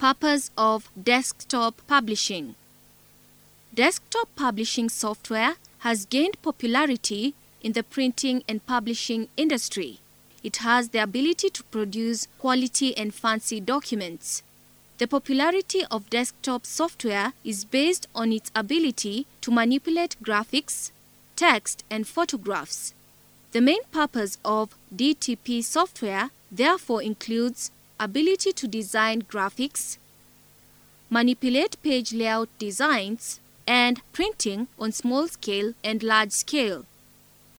Purpose of desktop publishing. Desktop publishing software has gained popularity in the printing and publishing industry. It has the ability to produce quality and fancy documents. The popularity of desktop software is based on its ability to manipulate graphics, text, and photographs. The main purpose of DTP software therefore includes ability to design graphics, manipulate page layout designs, and printing on small scale and large scale.